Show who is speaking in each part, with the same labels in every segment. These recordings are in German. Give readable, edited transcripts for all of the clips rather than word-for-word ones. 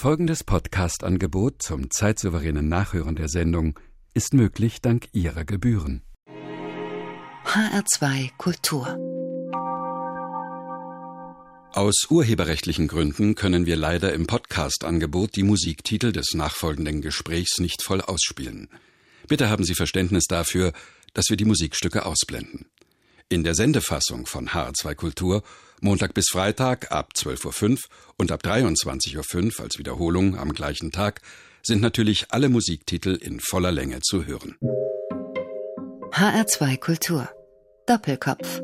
Speaker 1: Folgendes Podcast-Angebot zum zeitsouveränen Nachhören der Sendung ist möglich dank Ihrer Gebühren.
Speaker 2: HR2 Kultur.
Speaker 1: Aus urheberrechtlichen Gründen können wir leider im Podcast-Angebot die Musiktitel des nachfolgenden Gesprächs nicht voll ausspielen. Bitte haben Sie Verständnis dafür, dass wir die Musikstücke ausblenden. In der Sendefassung von HR2 Kultur Montag bis Freitag ab 12.05 Uhr und ab 23.05 Uhr als Wiederholung am gleichen Tag sind natürlich alle Musiktitel in voller Länge zu hören.
Speaker 2: HR2 Kultur. Doppelkopf.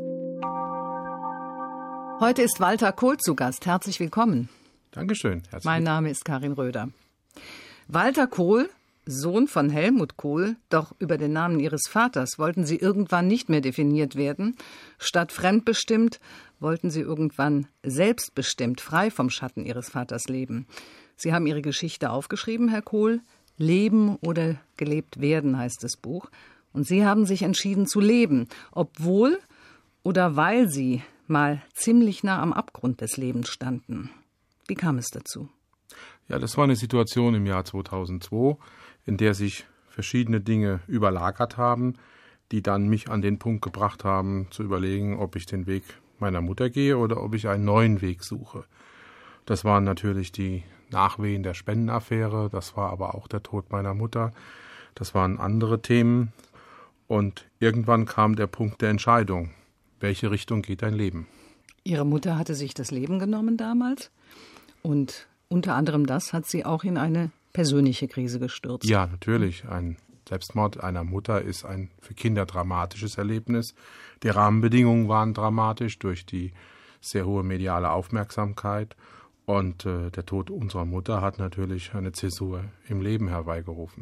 Speaker 3: Heute ist Walter Kohl zu Gast. Herzlich willkommen.
Speaker 4: Dankeschön.
Speaker 3: Mein Name ist Karin Röder. Walter Kohl, Sohn von Helmut Kohl, doch über den Namen Ihres Vaters wollten Sie irgendwann nicht mehr definiert werden. Statt fremdbestimmt wollten Sie irgendwann selbstbestimmt, frei vom Schatten Ihres Vaters leben. Sie haben Ihre Geschichte aufgeschrieben, Herr Kohl. Leben oder gelebt werden heißt das Buch. Und Sie haben sich entschieden zu leben, obwohl oder weil Sie mal ziemlich nah am Abgrund des Lebens standen. Wie kam es dazu?
Speaker 4: Ja, das war eine Situation im Jahr 2002, in der sich verschiedene Dinge überlagert haben, die dann mich an den Punkt gebracht haben, zu überlegen, ob ich den Weg meiner Mutter gehe oder ob ich einen neuen Weg suche. Das waren natürlich die Nachwehen der Spendenaffäre, das war aber auch der Tod meiner Mutter, das waren andere Themen. Und irgendwann kam der Punkt der Entscheidung. Welche Richtung geht dein Leben?
Speaker 3: Ihre Mutter hatte sich das Leben genommen damals und unter anderem das hat sie auch in eine persönliche Krise gestürzt.
Speaker 4: Ja, natürlich. Ein Selbstmord einer Mutter ist ein für Kinder dramatisches Erlebnis. Die Rahmenbedingungen waren dramatisch durch die sehr hohe mediale Aufmerksamkeit. Und der Tod unserer Mutter hat natürlich eine Zäsur im Leben herbeigerufen.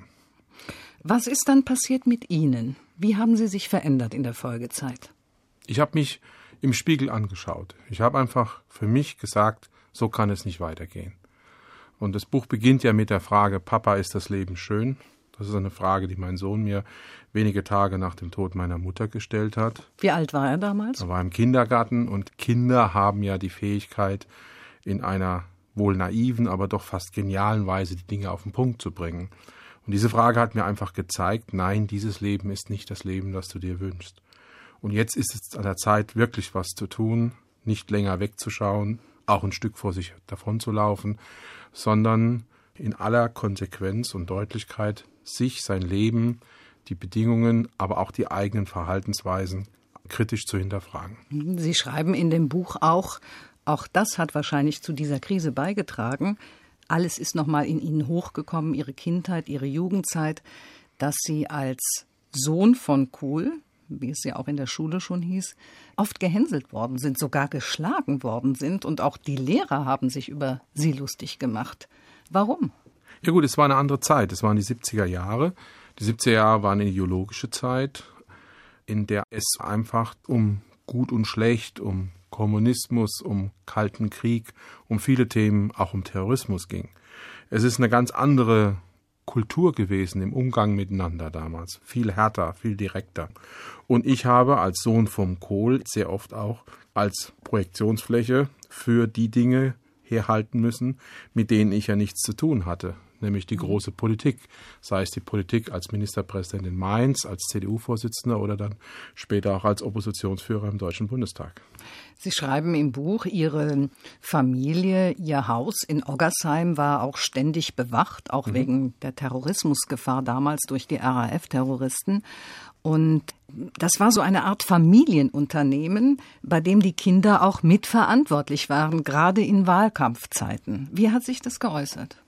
Speaker 3: Was ist dann passiert mit Ihnen? Wie haben Sie sich verändert in der Folgezeit?
Speaker 4: Ich habe mich im Spiegel angeschaut. Ich habe einfach für mich gesagt, so kann es nicht weitergehen. Und das Buch beginnt ja mit der Frage, Papa, ist das Leben schön? Das ist eine Frage, die mein Sohn mir wenige Tage nach dem Tod meiner Mutter gestellt hat.
Speaker 3: Wie alt war er damals?
Speaker 4: Er war im Kindergarten und Kinder haben ja die Fähigkeit, in einer wohl naiven, aber doch fast genialen Weise die Dinge auf den Punkt zu bringen. Und diese Frage hat mir einfach gezeigt, nein, dieses Leben ist nicht das Leben, das du dir wünschst. Und jetzt ist es an der Zeit, wirklich was zu tun, nicht länger wegzuschauen, auch ein Stück vor sich davon zu laufen, sondern in aller Konsequenz und Deutlichkeit sich, sein Leben, die Bedingungen, aber auch die eigenen Verhaltensweisen kritisch zu hinterfragen.
Speaker 3: Sie schreiben in dem Buch auch das hat wahrscheinlich zu dieser Krise beigetragen. Alles ist nochmal in Ihnen hochgekommen, Ihre Kindheit, Ihre Jugendzeit, dass Sie als Sohn von Kohl, wie es ja auch in der Schule schon hieß, oft gehänselt worden sind, sogar geschlagen worden sind und auch die Lehrer haben sich über Sie lustig gemacht. Warum?
Speaker 4: Ja gut, es war eine andere Zeit, es waren die 70er Jahre. Die 70er Jahre waren eine ideologische Zeit, in der es einfach um Gut und Schlecht, um Kommunismus, um Kalten Krieg, um viele Themen, auch um Terrorismus ging. Es ist eine ganz andere Kultur gewesen im Umgang miteinander damals. Viel härter, viel direkter. Und ich habe als Sohn vom Kohl sehr oft auch als Projektionsfläche für die Dinge herhalten müssen, mit denen ich ja nichts zu tun hatte. Nämlich die große Politik. Sei es die Politik als Ministerpräsident in Mainz, als CDU-Vorsitzender oder dann später auch als Oppositionsführer im Deutschen Bundestag.
Speaker 3: Sie schreiben im Buch, Ihre Familie, Ihr Haus in Oggersheim war auch ständig bewacht, auch wegen der Terrorismusgefahr damals durch die RAF-Terroristen. Und das war so eine Art Familienunternehmen, bei dem die Kinder auch mitverantwortlich waren, gerade in Wahlkampfzeiten. Wie hat sich das geäußert?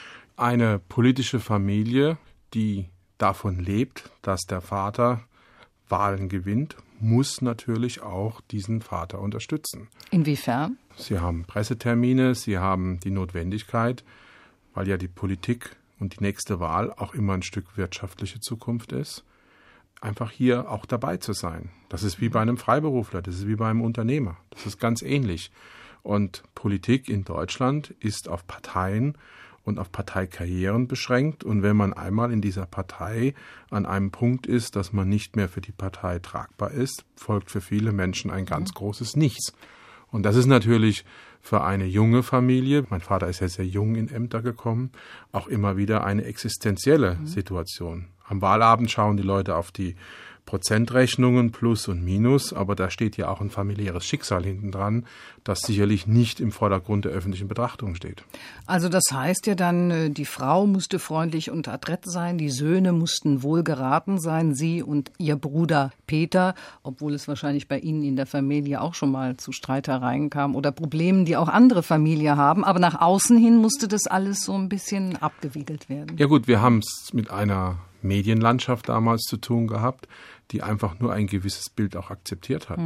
Speaker 4: Eine politische Familie, die davon lebt, dass der Vater Wahlen gewinnt, muss natürlich auch diesen Vater unterstützen.
Speaker 3: Inwiefern?
Speaker 4: Sie haben Pressetermine, sie haben die Notwendigkeit, weil ja die Politik und die nächste Wahl auch immer ein Stück wirtschaftliche Zukunft ist, einfach hier auch dabei zu sein. Das ist wie bei einem Freiberufler, das ist wie bei einem Unternehmer, das ist ganz ähnlich. Und Politik in Deutschland ist auf Parteien und auf Parteikarrieren beschränkt. Und wenn man einmal in dieser Partei an einem Punkt ist, dass man nicht mehr für die Partei tragbar ist, folgt für viele Menschen ein ganz großes Nichts. Und das ist natürlich für eine junge Familie, mein Vater ist ja sehr jung in Ämter gekommen, auch immer wieder eine existenzielle Situation. Am Wahlabend schauen die Leute auf die Prozentrechnungen Plus und Minus, aber da steht ja auch ein familiäres Schicksal hinten dran, das sicherlich nicht im Vordergrund der öffentlichen Betrachtung steht.
Speaker 3: Also das heißt ja dann, die Frau musste freundlich und adrett sein, die Söhne mussten wohl geraten sein, sie und ihr Bruder Peter, obwohl es wahrscheinlich bei Ihnen in der Familie auch schon mal zu Streitereien kam oder Problemen, die auch andere Familien haben, aber nach außen hin musste das alles so ein bisschen abgewiegelt werden.
Speaker 4: Ja gut, wir haben es mit einer Medienlandschaft damals zu tun gehabt, die einfach nur ein gewisses Bild auch akzeptiert hat.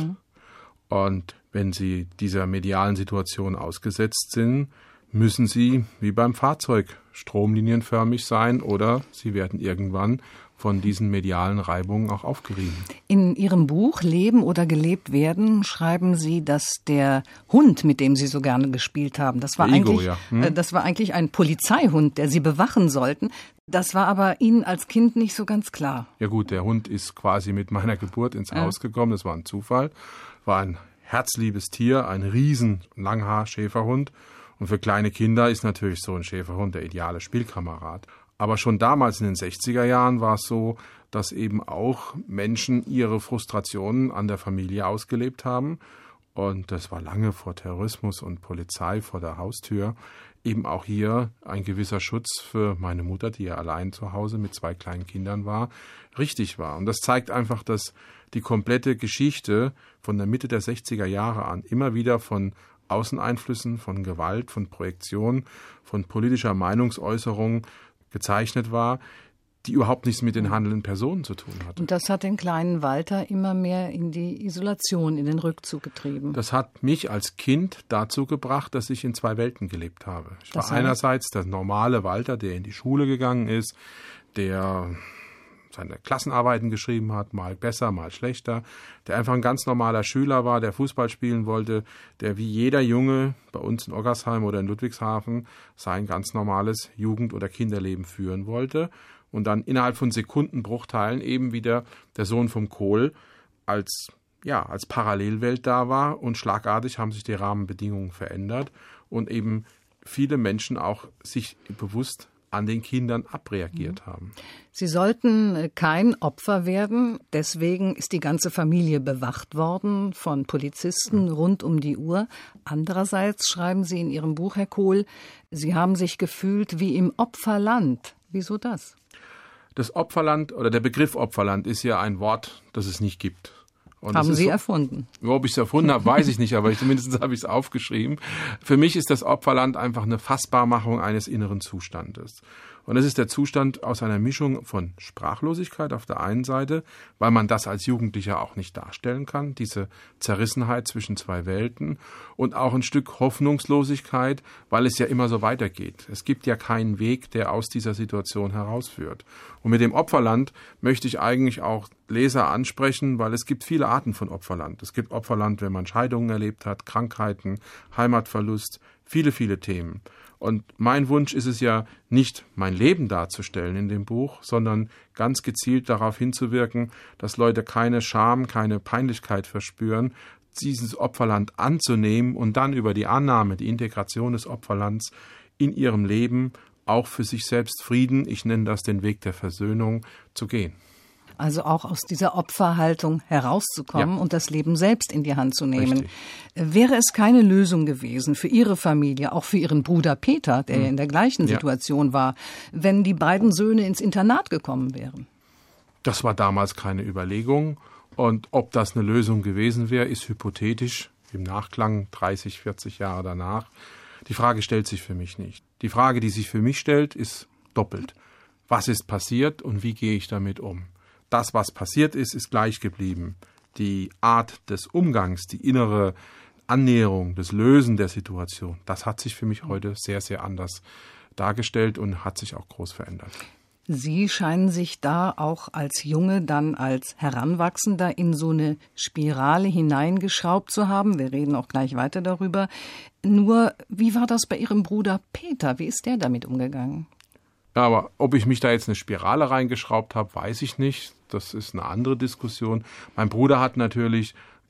Speaker 4: Und wenn Sie dieser medialen Situation ausgesetzt sind, müssen Sie, wie beim Fahrzeug, stromlinienförmig sein oder Sie werden irgendwann von diesen medialen Reibungen auch aufgerieben.
Speaker 3: In Ihrem Buch Leben oder gelebt werden schreiben Sie, dass der Hund, mit dem Sie so gerne gespielt haben, das war eigentlich ein Polizeihund, der Sie bewachen sollten. Das war aber Ihnen als Kind nicht so ganz klar.
Speaker 4: Ja gut, der Hund ist quasi mit meiner Geburt ins Haus gekommen. Das war ein Zufall. War ein herzliebes Tier, ein riesen Langhaar-Schäferhund. Und für kleine Kinder ist natürlich so ein Schäferhund der ideale Spielkamerad. Aber schon damals in den 60er Jahren war es so, dass eben auch Menschen ihre Frustrationen an der Familie ausgelebt haben. Und das war lange vor Terrorismus und Polizei vor der Haustür. Eben auch hier ein gewisser Schutz für meine Mutter, die ja allein zu Hause mit 2 kleinen Kindern war, richtig war. Und das zeigt einfach, dass die komplette Geschichte von der Mitte der 60er Jahre an immer wieder von Außeneinflüssen, von Gewalt, von Projektion, von politischer Meinungsäußerung gezeichnet war, die überhaupt nichts mit den handelnden Personen zu tun hatte.
Speaker 3: Und das hat den kleinen Walter immer mehr in die Isolation, in den Rückzug getrieben.
Speaker 4: Das hat mich als Kind dazu gebracht, dass ich in 2 Welten gelebt habe. Ich war einerseits der normale Walter, der in die Schule gegangen ist, der seine Klassenarbeiten geschrieben hat, mal besser, mal schlechter, der einfach ein ganz normaler Schüler war, der Fußball spielen wollte, der wie jeder Junge bei uns in Oggersheim oder in Ludwigshafen sein ganz normales Jugend- oder Kinderleben führen wollte und dann innerhalb von Sekundenbruchteilen eben wieder der Sohn vom Kohl als Parallelwelt da war und schlagartig haben sich die Rahmenbedingungen verändert und eben viele Menschen auch sich bewusst an den Kindern abreagiert haben.
Speaker 3: Sie sollten kein Opfer werden, deswegen ist die ganze Familie bewacht worden von Polizisten rund um die Uhr. Andererseits schreiben Sie in Ihrem Buch, Herr Kohl, Sie haben sich gefühlt wie im Opferland. Wieso das?
Speaker 4: Das Opferland oder der Begriff Opferland ist ja ein Wort, das es nicht gibt. Und
Speaker 3: haben Sie erfunden?
Speaker 4: Ob ich es erfunden habe, weiß ich nicht, aber zumindest habe ich es aufgeschrieben. Für mich ist das Opferland einfach eine Fassbarmachung eines inneren Zustandes. Und es ist der Zustand aus einer Mischung von Sprachlosigkeit auf der einen Seite, weil man das als Jugendlicher auch nicht darstellen kann, diese Zerrissenheit zwischen 2 Welten, und auch ein Stück Hoffnungslosigkeit, weil es ja immer so weitergeht. Es gibt ja keinen Weg, der aus dieser Situation herausführt. Und mit dem Opferland möchte ich eigentlich auch Leser ansprechen, weil es gibt viele Arten von Opferland. Es gibt Opferland, wenn man Scheidungen erlebt hat, Krankheiten, Heimatverlust, viele, viele Themen. Und mein Wunsch ist es ja nicht, mein Leben darzustellen in dem Buch, sondern ganz gezielt darauf hinzuwirken, dass Leute keine Scham, keine Peinlichkeit verspüren, dieses Opferland anzunehmen und dann über die Annahme, die Integration des Opferlands in ihrem Leben auch für sich selbst Frieden, ich nenne das den Weg der Versöhnung, zu gehen.
Speaker 3: Also auch aus dieser Opferhaltung herauszukommen und das Leben selbst in die Hand zu nehmen.
Speaker 4: Richtig.
Speaker 3: Wäre es keine Lösung gewesen für Ihre Familie, auch für Ihren Bruder Peter, der in der gleichen Situation war, wenn die beiden Söhne ins Internat gekommen wären?
Speaker 4: Das war damals keine Überlegung. Und ob das eine Lösung gewesen wäre, ist hypothetisch im Nachklang 30, 40 Jahre danach. Die Frage stellt sich für mich nicht. Die Frage, die sich für mich stellt, ist doppelt. Was ist passiert und wie gehe ich damit um? Das, was passiert ist, ist gleich geblieben. Die Art des Umgangs, die innere Annäherung, das Lösen der Situation, das hat sich für mich heute sehr, sehr anders dargestellt und hat sich auch groß verändert.
Speaker 3: Sie scheinen sich da auch als Junge, dann als Heranwachsender in so eine Spirale hineingeschraubt zu haben. Wir reden auch gleich weiter darüber. Nur, wie war das bei Ihrem Bruder Peter? Wie ist der damit umgegangen?
Speaker 4: Ja, aber ob ich mich da jetzt eine Spirale reingeschraubt habe, weiß ich nicht. Das ist eine andere Diskussion. Mein Bruder hat natürlich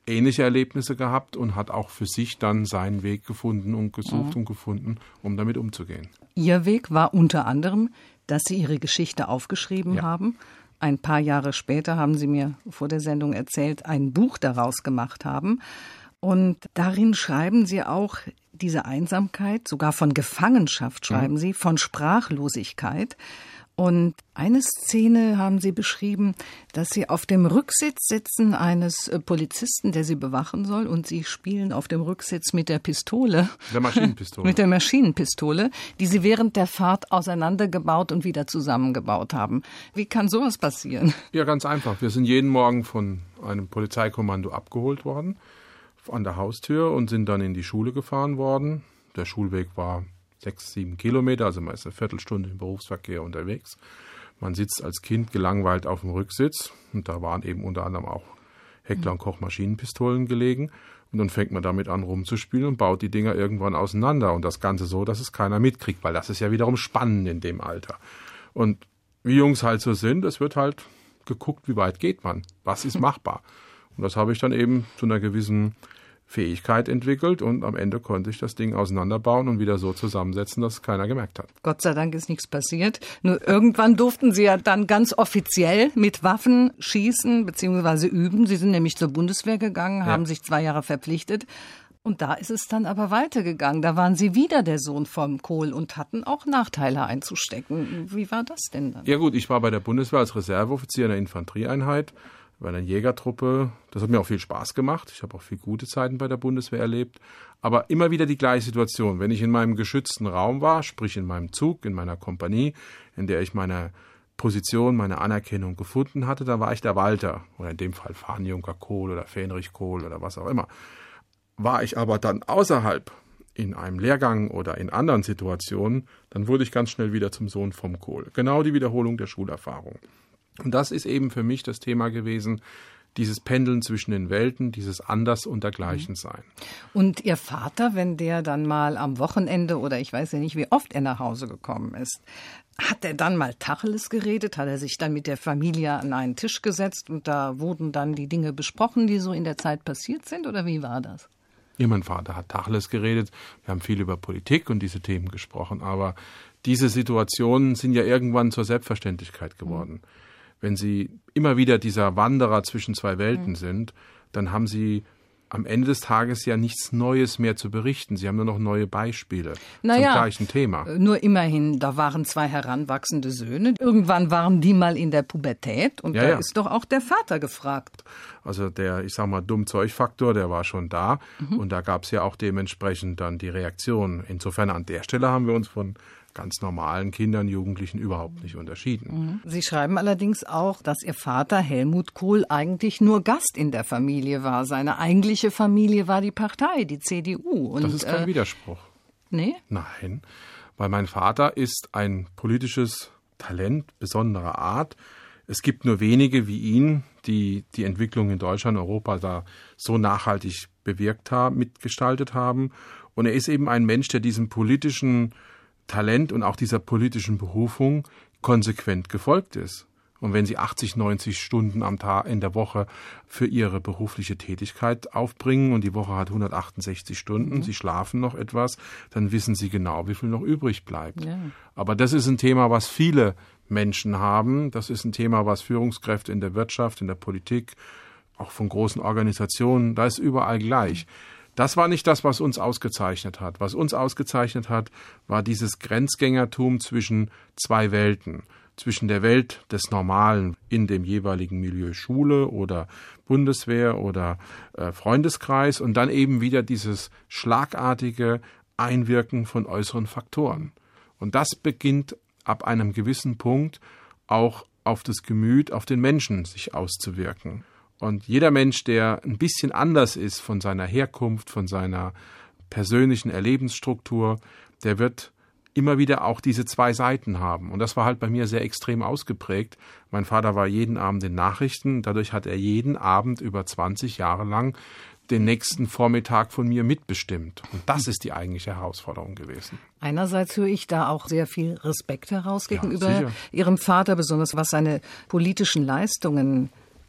Speaker 4: ähnliche Erlebnisse gehabt und hat auch für sich dann seinen Weg gefunden und gesucht und gefunden, um damit umzugehen.
Speaker 3: Ihr Weg war unter anderem, dass Sie Ihre Geschichte aufgeschrieben haben. Ein paar Jahre später, haben Sie mir vor der Sendung erzählt, ein Buch daraus gemacht haben. Und darin schreiben Sie auch diese Einsamkeit, sogar von Gefangenschaft schreiben Sie, von Sprachlosigkeit. Und eine Szene haben Sie beschrieben, dass Sie auf dem Rücksitz sitzen eines Polizisten, der Sie bewachen soll, und Sie spielen auf dem Rücksitz mit der Pistole.
Speaker 4: Der Maschinenpistole.
Speaker 3: Mit der Maschinenpistole, die Sie während der Fahrt auseinandergebaut und wieder zusammengebaut haben. Wie kann sowas passieren?
Speaker 4: Ja, ganz einfach. Wir sind jeden Morgen von einem Polizeikommando abgeholt worden, an der Haustür, und sind dann in die Schule gefahren worden. Der Schulweg war 6-7 Kilometer, also man ist eine Viertelstunde im Berufsverkehr unterwegs. Man sitzt als Kind gelangweilt auf dem Rücksitz und da waren eben unter anderem auch Heckler und Koch Maschinenpistolen gelegen. Und dann fängt man damit an rumzuspielen und baut die Dinger irgendwann auseinander. Und das Ganze so, dass es keiner mitkriegt, weil das ist ja wiederum spannend in dem Alter. Und wie Jungs halt so sind, es wird halt geguckt, wie weit geht man, was ist machbar. Und das habe ich dann eben zu einer gewissen Fähigkeit entwickelt und am Ende konnte ich das Ding auseinanderbauen und wieder so zusammensetzen, dass es keiner gemerkt hat.
Speaker 3: Gott sei Dank ist nichts passiert. Nur irgendwann durften Sie ja dann ganz offiziell mit Waffen schießen bzw. üben. Sie sind nämlich zur Bundeswehr gegangen, haben sich 2 Jahre verpflichtet. Und da ist es dann aber weitergegangen. Da waren Sie wieder der Sohn vom Kohl und hatten auch Nachteile einzustecken. Wie war das denn dann?
Speaker 4: Ja gut, ich war bei der Bundeswehr als Reserveoffizier in der Infanterieeinheit, bei einer Jägertruppe. Das hat mir auch viel Spaß gemacht. Ich habe auch viele gute Zeiten bei der Bundeswehr erlebt. Aber immer wieder die gleiche Situation. Wenn ich in meinem geschützten Raum war, sprich in meinem Zug, in meiner Kompanie, in der ich meine Position, meine Anerkennung gefunden hatte, da war ich der Walter. Oder in dem Fall Fahnenjunker Kohl oder Fähnrich Kohl oder was auch immer. War ich aber dann außerhalb in einem Lehrgang oder in anderen Situationen, dann wurde ich ganz schnell wieder zum Sohn vom Kohl. Genau die Wiederholung der Schulerfahrung. Und das ist eben für mich das Thema gewesen, dieses Pendeln zwischen den Welten, dieses Anders- und Dergleichen-Sein.
Speaker 3: Und Ihr Vater, wenn der dann mal am Wochenende oder ich weiß ja nicht, wie oft er nach Hause gekommen ist, hat er dann mal Tacheles geredet? Hat er sich dann mit der Familie an einen Tisch gesetzt und da wurden dann die Dinge besprochen, die so in der Zeit passiert sind? Oder wie war das?
Speaker 4: Ja, mein Vater hat Tacheles geredet. Wir haben viel über Politik und diese Themen gesprochen. Aber diese Situationen sind ja irgendwann zur Selbstverständlichkeit geworden. Wenn Sie immer wieder dieser Wanderer zwischen 2 Welten sind, dann haben Sie am Ende des Tages ja nichts Neues mehr zu berichten. Sie haben nur noch neue Beispiele zum gleichen Thema.
Speaker 3: Nur immerhin, da waren 2 heranwachsende Söhne. Irgendwann waren die mal in der Pubertät und da ist doch auch der Vater gefragt.
Speaker 4: Also der, ich sag mal, Dumm-Zeug-Faktor, der war schon da. Und da gab es ja auch dementsprechend dann die Reaktion. Insofern an der Stelle haben wir uns von ganz normalen Kindern, Jugendlichen überhaupt nicht unterschieden.
Speaker 3: Sie schreiben allerdings auch, dass Ihr Vater Helmut Kohl eigentlich nur Gast in der Familie war. Seine eigentliche Familie war die Partei, die CDU. Und,
Speaker 4: das ist kein Widerspruch.
Speaker 3: Nee?
Speaker 4: Nein, weil mein Vater ist ein politisches Talent besonderer Art. Es gibt nur wenige wie ihn, die die Entwicklung in Deutschland, Europa da so nachhaltig bewirkt haben, mitgestaltet haben. Und er ist eben ein Mensch, der diesem politischen Talent und auch dieser politischen Berufung konsequent gefolgt ist. Und wenn Sie 80, 90 Stunden am Tag in der Woche für Ihre berufliche Tätigkeit aufbringen und die Woche hat 168 Stunden, Sie schlafen noch etwas, dann wissen Sie genau, wie viel noch übrig bleibt. Ja. Aber das ist ein Thema, was viele Menschen haben. Das ist ein Thema, was Führungskräfte in der Wirtschaft, in der Politik, auch von großen Organisationen, da ist überall gleich. Das war nicht das, was uns ausgezeichnet hat. Was uns ausgezeichnet hat, war dieses Grenzgängertum zwischen 2 Welten. Zwischen der Welt des Normalen in dem jeweiligen Milieu Schule oder Bundeswehr oder Freundeskreis und dann eben wieder dieses schlagartige Einwirken von äußeren Faktoren. Und das beginnt ab einem gewissen Punkt auch auf das Gemüt, auf den Menschen sich auszuwirken. Und jeder Mensch, der ein bisschen anders ist von seiner Herkunft, von seiner persönlichen Erlebensstruktur, der wird immer wieder auch diese 2 Seiten haben. Und das war halt bei mir sehr extrem ausgeprägt. Mein Vater war jeden Abend in Nachrichten. Dadurch hat er jeden Abend über 20 Jahre lang den nächsten Vormittag von mir mitbestimmt. Und das ist die eigentliche Herausforderung gewesen.
Speaker 3: Einerseits höre ich da auch sehr viel Respekt heraus gegenüber Ihrem Vater, besonders was seine politischen Leistungen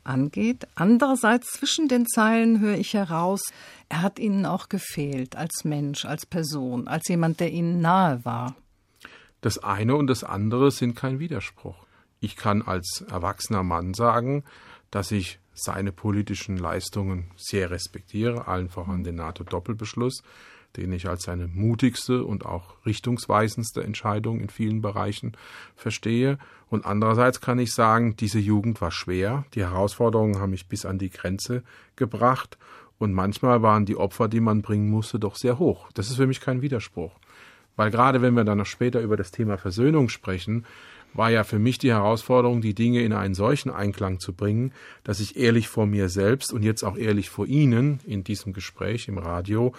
Speaker 3: angeht. Andererseits zwischen den Zeilen höre ich heraus, er hat Ihnen auch gefehlt als Mensch, als Person, als jemand, der Ihnen nahe war.
Speaker 4: Das eine und das andere sind kein Widerspruch. Ich kann als erwachsener Mann sagen, dass ich seine politischen Leistungen sehr respektiere, allen voran den NATO-Doppelbeschluss, den ich als seine mutigste und auch richtungsweisendste Entscheidung in vielen Bereichen verstehe. Und andererseits kann ich sagen, diese Jugend war schwer, die Herausforderungen haben mich bis an die Grenze gebracht und manchmal waren die Opfer, die man bringen musste, doch sehr hoch. Das ist für mich kein Widerspruch. Weil gerade wenn wir dann noch später über das Thema Versöhnung sprechen, war ja für mich die Herausforderung, die Dinge in einen solchen Einklang zu bringen, dass ich ehrlich vor mir selbst und jetzt auch ehrlich vor Ihnen in diesem Gespräch im Radio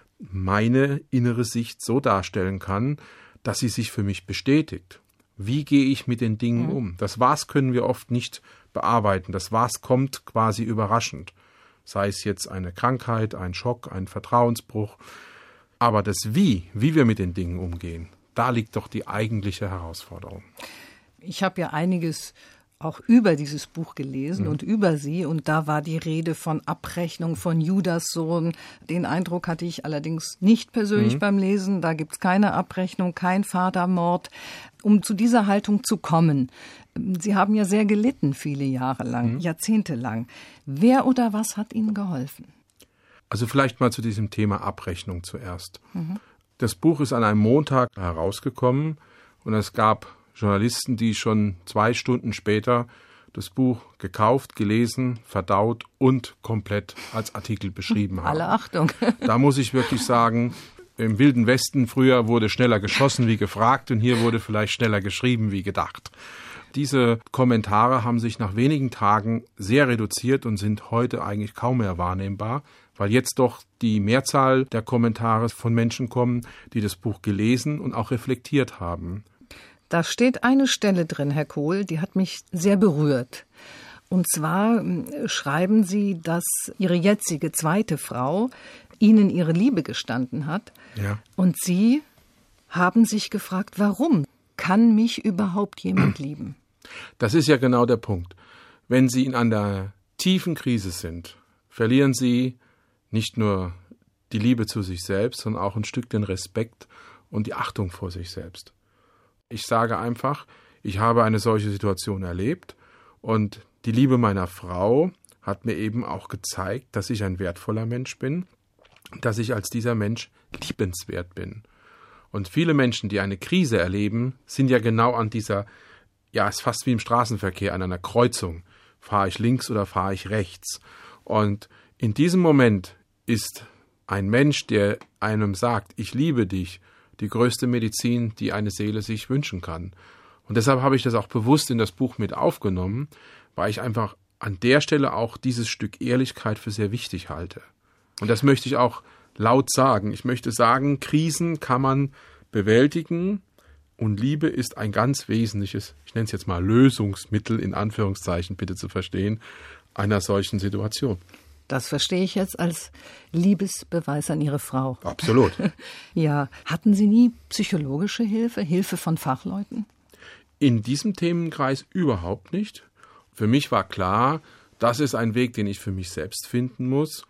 Speaker 4: meine innere Sicht so darstellen kann, dass sie sich für mich bestätigt. Wie gehe ich mit den Dingen um? Das Was können wir oft nicht bearbeiten. Das Was kommt quasi überraschend. Sei es jetzt eine Krankheit, ein Schock, ein Vertrauensbruch. Aber das Wie wir mit den Dingen umgehen, da liegt doch die eigentliche Herausforderung.
Speaker 3: Ich habe ja einiges auch über dieses Buch gelesen und über Sie. Und da war die Rede von Abrechnung von Judas Sohn. Den Eindruck hatte ich allerdings nicht persönlich beim Lesen. Da gibt's keine Abrechnung, kein Vatermord. Um zu dieser Haltung zu kommen, Sie haben ja sehr gelitten, viele Jahre lang, jahrzehntelang. Wer oder was hat Ihnen geholfen?
Speaker 4: Also vielleicht mal zu diesem Thema Abrechnung zuerst. Das Buch ist an einem Montag herausgekommen und es gab Journalisten, die schon 2 Stunden später das Buch gekauft, gelesen, verdaut und komplett als Artikel beschrieben haben.
Speaker 3: Alle Achtung.
Speaker 4: Da muss ich wirklich sagen, im Wilden Westen früher wurde schneller geschossen wie gefragt und hier wurde vielleicht schneller geschrieben wie gedacht. Diese Kommentare haben sich nach wenigen Tagen sehr reduziert und sind heute eigentlich kaum mehr wahrnehmbar, weil jetzt doch die Mehrzahl der Kommentare von Menschen kommen, die das Buch gelesen und auch reflektiert haben.
Speaker 3: Da steht eine Stelle drin, Herr Kohl, die hat mich sehr berührt. Und zwar schreiben Sie, dass Ihre jetzige zweite Frau Ihnen ihre Liebe gestanden hat.
Speaker 4: Ja.
Speaker 3: Und Sie haben sich gefragt, warum kann mich überhaupt jemand lieben?
Speaker 4: Das ist ja genau der Punkt. Wenn Sie in einer tiefen Krise sind, verlieren Sie nicht nur die Liebe zu sich selbst, sondern auch ein Stück den Respekt und die Achtung vor sich selbst. Ich sage einfach, ich habe eine solche Situation erlebt und die Liebe meiner Frau hat mir eben auch gezeigt, dass ich ein wertvoller Mensch bin, dass ich als dieser Mensch liebenswert bin. Und viele Menschen, die eine Krise erleben, sind ja genau an dieser, ja, es ist fast wie im Straßenverkehr, an einer Kreuzung. Fahre ich links oder fahre ich rechts? Und in diesem Moment ist ein Mensch, der einem sagt, ich liebe dich, die größte Medizin, die eine Seele sich wünschen kann. Und deshalb habe ich das auch bewusst in das Buch mit aufgenommen, weil ich einfach an der Stelle auch dieses Stück Ehrlichkeit für sehr wichtig halte. Und das möchte ich auch laut sagen. Ich möchte sagen, Krisen kann man bewältigen und Liebe ist ein ganz wesentliches, ich nenne es jetzt mal Lösungsmittel, in Anführungszeichen bitte zu verstehen, einer solchen Situation.
Speaker 3: Das verstehe ich jetzt als Liebesbeweis an Ihre Frau.
Speaker 4: Absolut.
Speaker 3: Ja, hatten Sie nie psychologische Hilfe, Hilfe von Fachleuten?
Speaker 4: In diesem Themenkreis überhaupt nicht. Für mich war klar, das ist ein Weg, den ich für mich selbst finden muss.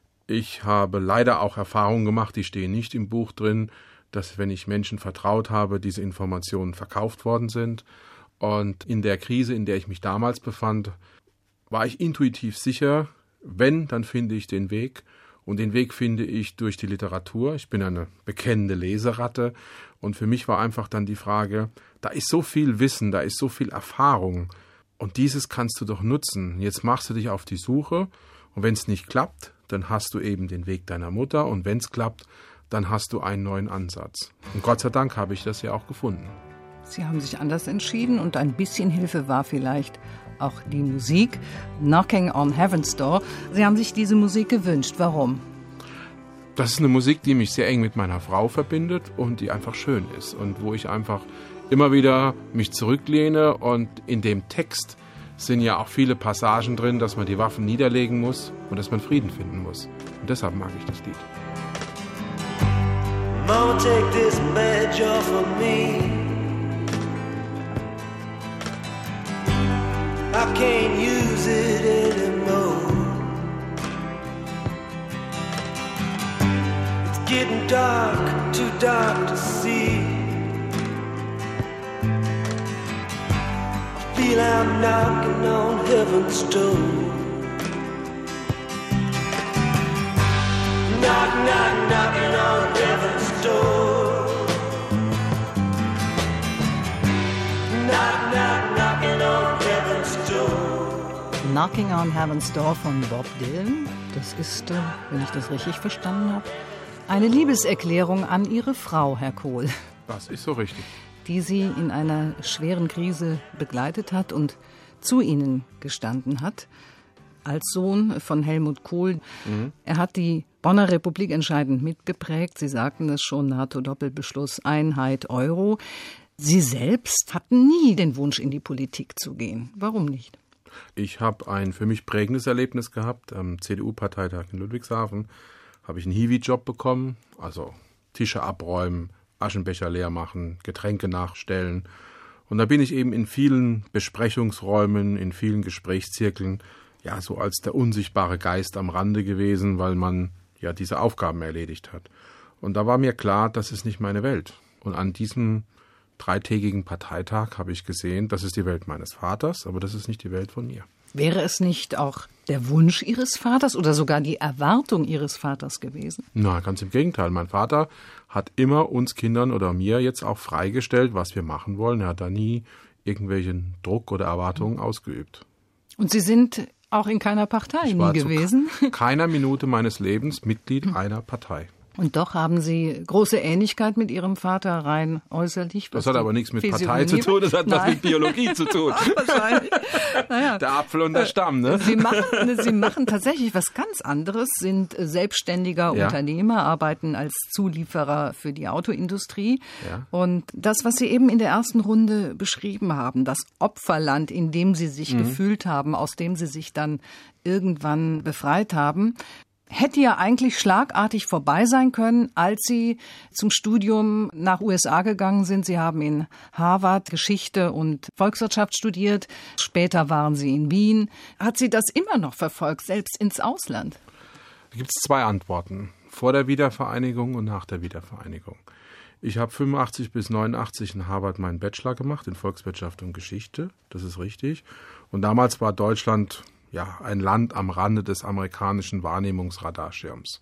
Speaker 4: Ich habe leider auch Erfahrungen gemacht, die stehen nicht im Buch drin, dass, wenn ich Menschen vertraut habe, diese Informationen verkauft worden sind. Und in der Krise, in der ich mich damals befand, war ich intuitiv sicher, wenn, dann finde ich den Weg. Und den Weg finde ich durch die Literatur. Ich bin eine bekennende Leseratte. Und für mich war einfach dann die Frage, da ist so viel Wissen, da ist so viel Erfahrung. Und dieses kannst du doch nutzen. Jetzt machst du dich auf die Suche. Und wenn es nicht klappt, dann hast du eben den Weg deiner Mutter. Und wenn es klappt, dann hast du einen neuen Ansatz. Und Gott sei Dank habe ich das ja auch gefunden.
Speaker 3: Sie haben sich anders entschieden und ein bisschen Hilfe war vielleicht auch die Musik. Knocking on Heaven's Door. Sie haben sich diese Musik gewünscht. Warum?
Speaker 4: Das ist eine Musik, die mich sehr eng mit meiner Frau verbindet und die einfach schön ist. Und wo ich einfach immer wieder mich zurücklehne. Und in dem Text sind ja auch viele Passagen drin, dass man die Waffen niederlegen muss und dass man Frieden finden muss. Und deshalb mag ich das Lied.
Speaker 5: Mama, take this badge off of me. I can't use it anymore. too dark to see. I feel I'm knocking on heaven's door. Knock, knock, knocking on heaven's door. Knock, knock, knocking on heaven's door.
Speaker 3: Knocking on Heaven's Door von Bob Dylan. Das ist, wenn ich das richtig verstanden habe, eine Liebeserklärung an Ihre Frau, Herr Kohl.
Speaker 4: Das ist so richtig.
Speaker 3: Die Sie in einer schweren Krise begleitet hat und zu Ihnen gestanden hat. Als Sohn von Helmut Kohl. Er hat die Bonner Republik entscheidend mitgeprägt. Sie sagten das schon, NATO-Doppelbeschluss, Einheit, Euro. Sie selbst hatten nie den Wunsch, in die Politik zu gehen. Warum nicht?
Speaker 4: Ich habe ein für mich prägendes Erlebnis gehabt. Am CDU-Parteitag in Ludwigshafen habe ich einen Hiwi-Job bekommen, also Tische abräumen, Aschenbecher leer machen, Getränke nachstellen. Und da bin ich eben in vielen Besprechungsräumen, in vielen Gesprächszirkeln, ja, so als der unsichtbare Geist am Rande gewesen, weil man ja diese Aufgaben erledigt hat. Und da war mir klar, das ist nicht meine Welt. Und an diesem 3-tägigen Parteitag habe ich gesehen, das ist die Welt meines Vaters, aber das ist nicht die Welt von mir.
Speaker 3: Wäre es nicht auch der Wunsch Ihres Vaters oder sogar die Erwartung Ihres Vaters gewesen?
Speaker 4: Na, ganz im Gegenteil. Mein Vater hat immer uns Kindern oder mir jetzt auch freigestellt, was wir machen wollen. Er hat da nie irgendwelchen Druck oder Erwartungen ausgeübt.
Speaker 3: Und Sie sind auch in keiner Partei nie gewesen?
Speaker 4: Zu keiner Minute meines Lebens Mitglied einer Partei.
Speaker 3: Und doch haben Sie große Ähnlichkeit mit Ihrem Vater rein äußerlich.
Speaker 4: Das hat aber nichts mit Partei zu tun, das hat was mit Biologie zu tun.
Speaker 3: Wahrscheinlich. Naja.
Speaker 4: Der Apfel und der Stamm, ne?
Speaker 3: Sie machen tatsächlich was ganz anderes, sind selbstständiger Unternehmer, arbeiten als Zulieferer für die Autoindustrie. Ja. Und das, was Sie eben in der ersten Runde beschrieben haben, das Opferland, in dem Sie sich gefühlt haben, aus dem Sie sich dann irgendwann befreit haben, hätte ja eigentlich schlagartig vorbei sein können, als Sie zum Studium nach USA gegangen sind. Sie haben in Harvard Geschichte und Volkswirtschaft studiert. Später waren Sie in Wien. Hat Sie das immer noch verfolgt, selbst ins Ausland?
Speaker 4: Da gibt es 2 Antworten. Vor der Wiedervereinigung und nach der Wiedervereinigung. Ich habe 85 bis 89 in Harvard meinen Bachelor gemacht in Volkswirtschaft und Geschichte. Das ist richtig. Und damals war Deutschland ein Land am Rande des amerikanischen Wahrnehmungsradarschirms.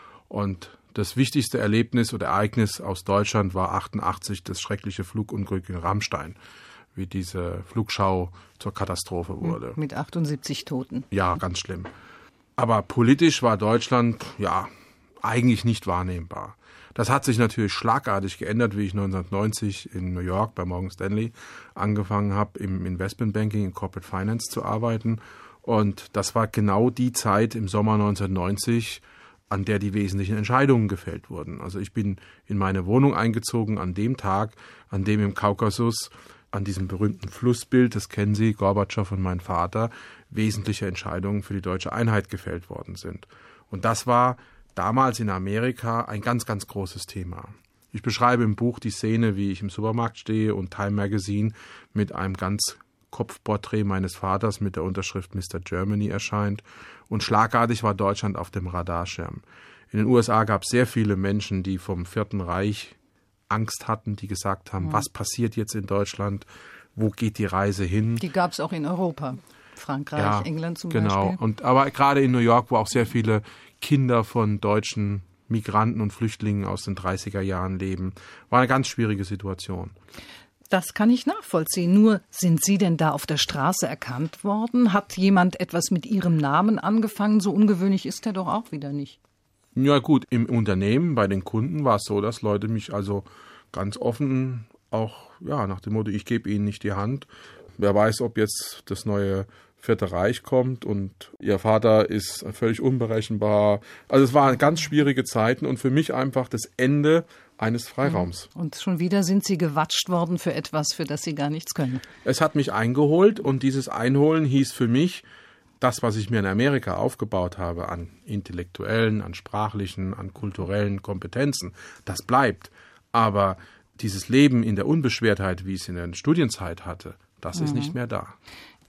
Speaker 4: Und das wichtigste Erlebnis oder Ereignis aus Deutschland war 88 das schreckliche Flugunglück in Ramstein, wie diese Flugschau zur Katastrophe wurde.
Speaker 3: Mit 78 Toten.
Speaker 4: Ja, ganz schlimm. Aber politisch war Deutschland eigentlich nicht wahrnehmbar. Das hat sich natürlich schlagartig geändert, wie ich 1990 in New York bei Morgan Stanley angefangen habe, im Investmentbanking, in Corporate Finance zu arbeiten. Und das war genau die Zeit im Sommer 1990, an der die wesentlichen Entscheidungen gefällt wurden. Also ich bin in meine Wohnung eingezogen an dem Tag, an dem im Kaukasus, an diesem berühmten Flussbild, das kennen Sie, Gorbatschow und mein Vater, wesentliche Entscheidungen für die deutsche Einheit gefällt worden sind. Und das war damals in Amerika ein ganz, ganz großes Thema. Ich beschreibe im Buch die Szene, wie ich im Supermarkt stehe und Time Magazine mit einem ganz Kopfporträt meines Vaters mit der Unterschrift Mr. Germany erscheint. Und schlagartig war Deutschland auf dem Radarschirm. In den USA gab es sehr viele Menschen, die vom Vierten Reich Angst hatten, die gesagt haben, was passiert jetzt in Deutschland, wo geht die Reise hin?
Speaker 3: Die gab es auch in Europa, Frankreich, England zum Beispiel.
Speaker 4: Genau, aber gerade in New York, wo auch sehr viele Kinder von deutschen Migranten und Flüchtlingen aus den 30er Jahren leben, war eine ganz schwierige Situation.
Speaker 3: Das kann ich nachvollziehen. Nur, sind Sie denn da auf der Straße erkannt worden? Hat jemand etwas mit Ihrem Namen angefangen? So ungewöhnlich ist er doch auch wieder nicht.
Speaker 4: Ja gut, im Unternehmen, bei den Kunden war es so, dass Leute mich also ganz offen auch nach dem Motto, ich gebe Ihnen nicht die Hand. Wer weiß, ob jetzt das neue Vierte Reich kommt und Ihr Vater ist völlig unberechenbar. Also es waren ganz schwierige Zeiten und für mich einfach das Ende eines Freiraums.
Speaker 3: Und schon wieder sind Sie gewatscht worden für etwas, für das Sie gar nichts können.
Speaker 4: Es hat mich eingeholt und dieses Einholen hieß für mich, das, was ich mir in Amerika aufgebaut habe an intellektuellen, an sprachlichen, an kulturellen Kompetenzen, das bleibt. Aber dieses Leben in der Unbeschwertheit, wie ich es in der Studienzeit hatte, das ist nicht mehr da.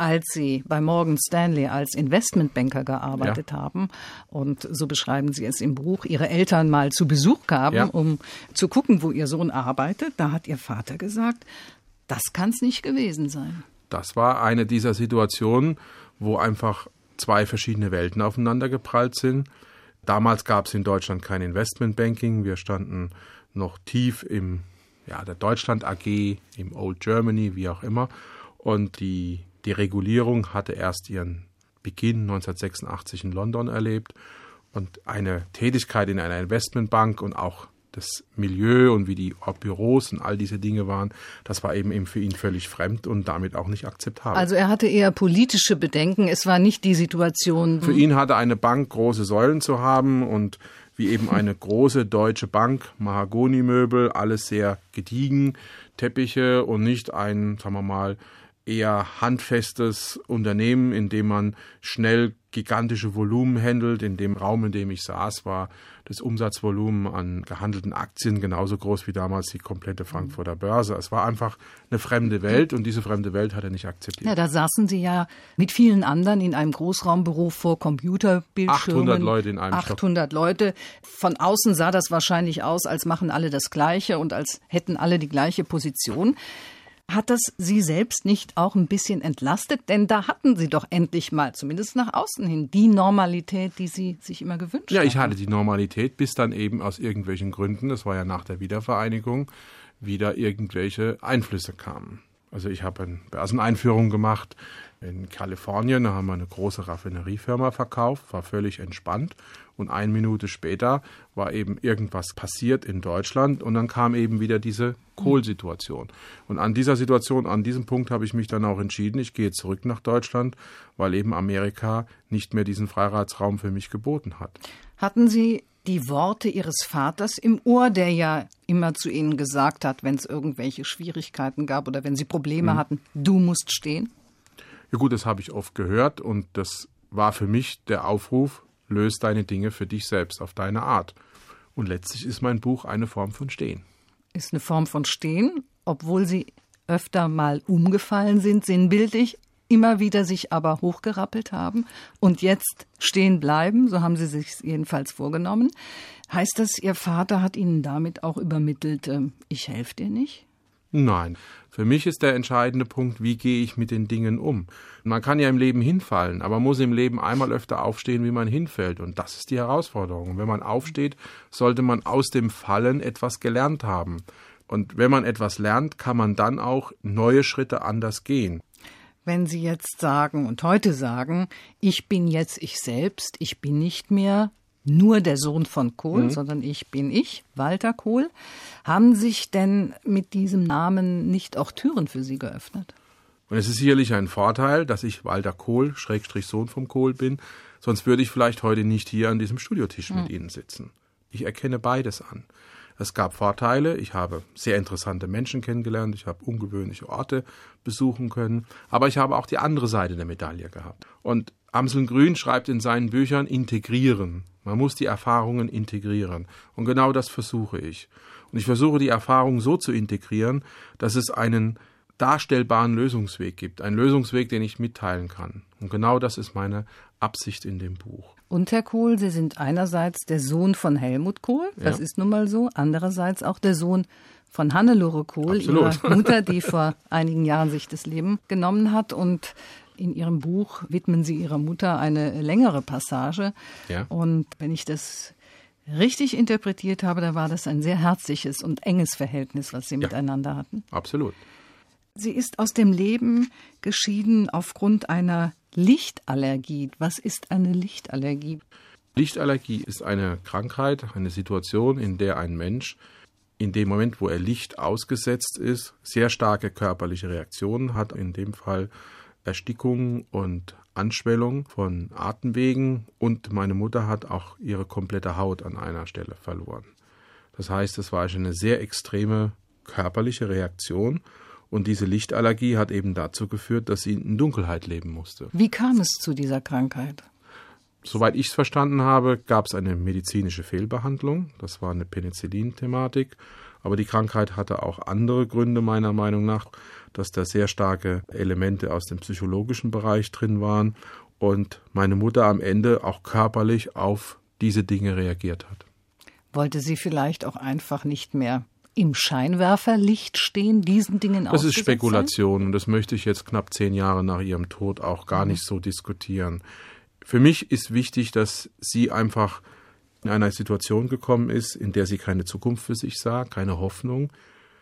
Speaker 3: als Sie bei Morgan Stanley als Investmentbanker gearbeitet haben. Und so beschreiben Sie es im Buch, Ihre Eltern mal zu Besuch gaben, um zu gucken, wo Ihr Sohn arbeitet. Da hat Ihr Vater gesagt, das kann es nicht gewesen sein.
Speaker 4: Das war eine dieser Situationen, wo einfach zwei verschiedene Welten aufeinander geprallt sind. Damals gab es in Deutschland kein Investmentbanking. Wir standen noch tief im der Deutschland AG, im Old Germany, wie auch immer. Und die Regulierung hatte erst ihren Beginn 1986 in London erlebt. Und eine Tätigkeit in einer Investmentbank und auch das Milieu und wie die Büros und all diese Dinge waren, das war eben für ihn völlig fremd und damit auch nicht akzeptabel.
Speaker 3: Also er hatte eher politische Bedenken, es war nicht die Situation.
Speaker 4: Für ihn hatte eine Bank große Säulen zu haben und wie eben eine große deutsche Bank, Mahagonimöbel, alles sehr gediegen, Teppiche und nicht ein, sagen wir mal, eher handfestes Unternehmen, in dem man schnell gigantische Volumen handelt. In dem Raum, in dem ich saß, war das Umsatzvolumen an gehandelten Aktien genauso groß wie damals die komplette Frankfurter Börse. Es war einfach eine fremde Welt und diese fremde Welt hat er nicht akzeptiert.
Speaker 3: Ja, da saßen Sie ja mit vielen anderen in einem Großraumbüro vor Computerbildschirmen.
Speaker 4: 800 Leute in einem Stock.
Speaker 3: 800 Leute. Von außen sah das wahrscheinlich aus, als machen alle das Gleiche und als hätten alle die gleiche Position. Hat das Sie selbst nicht auch ein bisschen entlastet? Denn da hatten Sie doch endlich mal, zumindest nach außen hin, die Normalität, die Sie sich immer gewünscht haben.
Speaker 4: Ja, ich hatte die Normalität, bis dann eben aus irgendwelchen Gründen, das war ja nach der Wiedervereinigung, wieder irgendwelche Einflüsse kamen. Also ich habe eine Börseneinführung gemacht in Kalifornien, da haben wir eine große Raffineriefirma verkauft, war völlig entspannt. Und 1 Minute später war eben irgendwas passiert in Deutschland und dann kam eben wieder diese Kohlsituation. Und an dieser Situation, an diesem Punkt habe ich mich dann auch entschieden, ich gehe zurück nach Deutschland, weil eben Amerika nicht mehr diesen Freiheitsraum für mich geboten hat.
Speaker 3: Hatten Sie die Worte Ihres Vaters im Ohr, der ja immer zu Ihnen gesagt hat, wenn es irgendwelche Schwierigkeiten gab oder wenn Sie Probleme hatten, du musst stehen?
Speaker 4: Ja gut, das habe ich oft gehört und das war für mich der Aufruf, löse deine Dinge für dich selbst auf deine Art. Und letztlich ist mein Buch eine Form von Stehen.
Speaker 3: Ist eine Form von Stehen, obwohl Sie öfter mal umgefallen sind, sinnbildlich, immer wieder sich aber hochgerappelt haben und jetzt stehen bleiben, so haben Sie sich jedenfalls vorgenommen. Heißt das, Ihr Vater hat Ihnen damit auch übermittelt, ich helfe dir nicht?
Speaker 4: Nein, für mich ist der entscheidende Punkt, wie gehe ich mit den Dingen um. Man kann ja im Leben hinfallen, aber man muss im Leben einmal öfter aufstehen, wie man hinfällt. Und das ist die Herausforderung. Und wenn man aufsteht, sollte man aus dem Fallen etwas gelernt haben. Und wenn man etwas lernt, kann man dann auch neue Schritte anders gehen.
Speaker 3: Wenn Sie jetzt sagen und heute sagen, ich bin jetzt ich selbst, ich bin nicht mehr nur der Sohn von Kohl, sondern ich bin ich, Walter Kohl. Haben sich denn mit diesem Namen nicht auch Türen für Sie geöffnet?
Speaker 4: Und es ist sicherlich ein Vorteil, dass ich Walter Kohl, / Sohn vom Kohl bin. Sonst würde ich vielleicht heute nicht hier an diesem Studiotisch mit Ihnen sitzen. Ich erkenne beides an. Es gab Vorteile. Ich habe sehr interessante Menschen kennengelernt. Ich habe ungewöhnliche Orte besuchen können. Aber ich habe auch die andere Seite der Medaille gehabt. Und Amsel Grün schreibt in seinen Büchern integrieren. Man muss die Erfahrungen integrieren. Und genau das versuche ich. Und ich versuche die Erfahrungen so zu integrieren, dass es einen darstellbaren Lösungsweg gibt. Einen Lösungsweg, den ich mitteilen kann. Und genau das ist meine Absicht in dem Buch.
Speaker 3: Und Herr Kohl, Sie sind einerseits der Sohn von Helmut Kohl, das ist nun mal so, andererseits auch der Sohn von Hannelore Kohl,
Speaker 4: Absolut.
Speaker 3: Ihrer Mutter, die vor einigen Jahren sich das Leben genommen hat. Und in Ihrem Buch widmen Sie Ihrer Mutter eine längere Passage.
Speaker 4: Ja.
Speaker 3: Und wenn ich das richtig interpretiert habe, da war das ein sehr herzliches und enges Verhältnis, was Sie miteinander hatten.
Speaker 4: Absolut.
Speaker 3: Sie ist aus dem Leben geschieden aufgrund einer Lichtallergie. Was ist eine Lichtallergie?
Speaker 4: Lichtallergie ist eine Krankheit, eine Situation, in der ein Mensch in dem Moment, wo er Licht ausgesetzt ist, sehr starke körperliche Reaktionen hat, in dem Fall Erstickung und Anschwellung von Atemwegen, und meine Mutter hat auch ihre komplette Haut an einer Stelle verloren. Das heißt, es war eine sehr extreme körperliche Reaktion, und diese Lichtallergie hat eben dazu geführt, dass sie in Dunkelheit leben musste.
Speaker 3: Wie kam es zu dieser Krankheit?
Speaker 4: Soweit ich es verstanden habe, gab es eine medizinische Fehlbehandlung. Das war eine Penicillin-Thematik. Aber die Krankheit hatte auch andere Gründe meiner Meinung nach, dass da sehr starke Elemente aus dem psychologischen Bereich drin waren und meine Mutter am Ende auch körperlich auf diese Dinge reagiert hat.
Speaker 3: Wollte sie vielleicht auch einfach nicht mehr im Scheinwerferlicht stehen, diesen Dingen
Speaker 4: Das ist
Speaker 3: ausgesetzt
Speaker 4: Spekulation und das möchte ich jetzt knapp 10 Jahre nach ihrem Tod auch gar nicht so diskutieren. Für mich ist wichtig, dass sie einfach in einer Situation gekommen ist, in der sie keine Zukunft für sich sah, keine Hoffnung.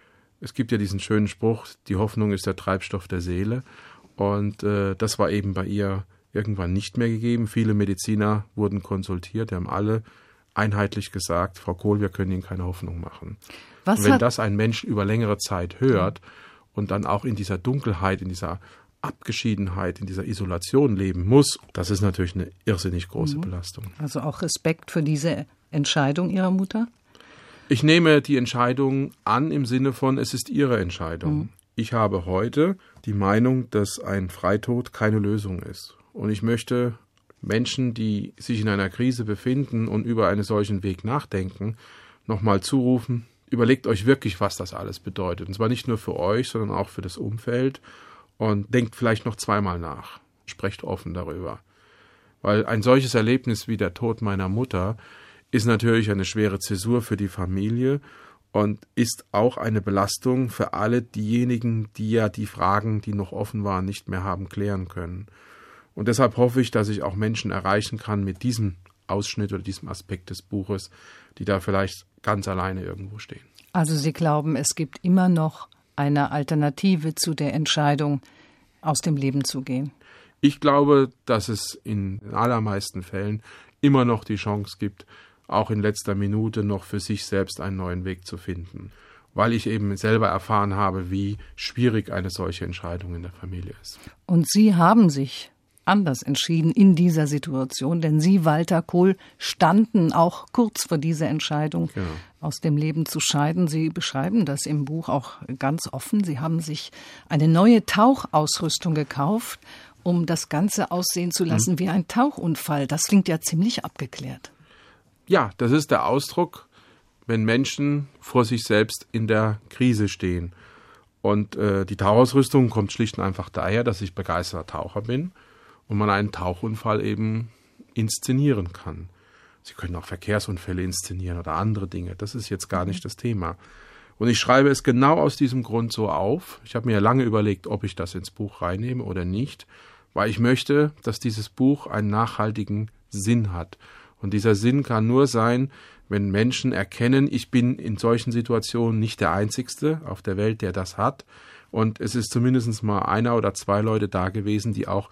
Speaker 4: Es gibt ja diesen schönen Spruch, die Hoffnung ist der Treibstoff der Seele. Und das war eben bei ihr irgendwann nicht mehr gegeben. Viele Mediziner wurden konsultiert, die haben alle einheitlich gesagt, Frau Kohl, wir können Ihnen keine Hoffnung machen. Und wenn das ein Mensch über längere Zeit hört und dann auch in dieser Dunkelheit, in dieser Abgeschiedenheit, in dieser Isolation leben muss, das ist natürlich eine irrsinnig große Belastung.
Speaker 3: Also auch Respekt für diese Entscheidung Ihrer Mutter?
Speaker 4: Ich nehme die Entscheidung an im Sinne von, es ist ihre Entscheidung. Ich habe heute die Meinung, dass ein Freitod keine Lösung ist. Und ich möchte Menschen, die sich in einer Krise befinden und über einen solchen Weg nachdenken, nochmal zurufen, überlegt euch wirklich, was das alles bedeutet. Und zwar nicht nur für euch, sondern auch für das Umfeld. Und denkt vielleicht noch zweimal nach. Sprecht offen darüber. Weil ein solches Erlebnis wie der Tod meiner Mutter ist natürlich eine schwere Zäsur für die Familie und ist auch eine Belastung für alle diejenigen, die ja die Fragen, die noch offen waren, nicht mehr haben klären können. Und deshalb hoffe ich, dass ich auch Menschen erreichen kann mit diesem Ausschnitt oder diesem Aspekt des Buches, die da vielleicht ganz alleine irgendwo stehen.
Speaker 3: Also Sie glauben, es gibt immer noch eine Alternative zu der Entscheidung, aus dem Leben zu gehen?
Speaker 4: Ich glaube, dass es in den allermeisten Fällen immer noch die Chance gibt, auch in letzter Minute noch für sich selbst einen neuen Weg zu finden, weil ich eben selber erfahren habe, wie schwierig eine solche Entscheidung in der Familie ist.
Speaker 3: Und Sie haben sich anders entschieden in dieser Situation, denn Sie, Walter Kohl, standen auch kurz vor dieser Entscheidung, aus dem Leben zu scheiden. Sie beschreiben das im Buch auch ganz offen. Sie haben sich eine neue Tauchausrüstung gekauft, um das Ganze aussehen zu lassen wie ein Tauchunfall. Das klingt ja ziemlich abgeklärt.
Speaker 4: Ja, das ist der Ausdruck, wenn Menschen vor sich selbst in der Krise stehen. Und die Tauchausrüstung kommt schlicht und einfach daher, dass ich begeisterter Taucher bin und man einen Tauchunfall eben inszenieren kann. Sie können auch Verkehrsunfälle inszenieren oder andere Dinge. Das ist jetzt gar nicht das Thema. Und ich schreibe es genau aus diesem Grund so auf. Ich habe mir lange überlegt, ob ich das ins Buch reinnehme oder nicht, weil ich möchte, dass dieses Buch einen nachhaltigen Sinn hat. Und dieser Sinn kann nur sein, wenn Menschen erkennen, ich bin in solchen Situationen nicht der Einzige auf der Welt, der das hat. Und es ist zumindest mal 1 oder 2 Leute da gewesen, die auch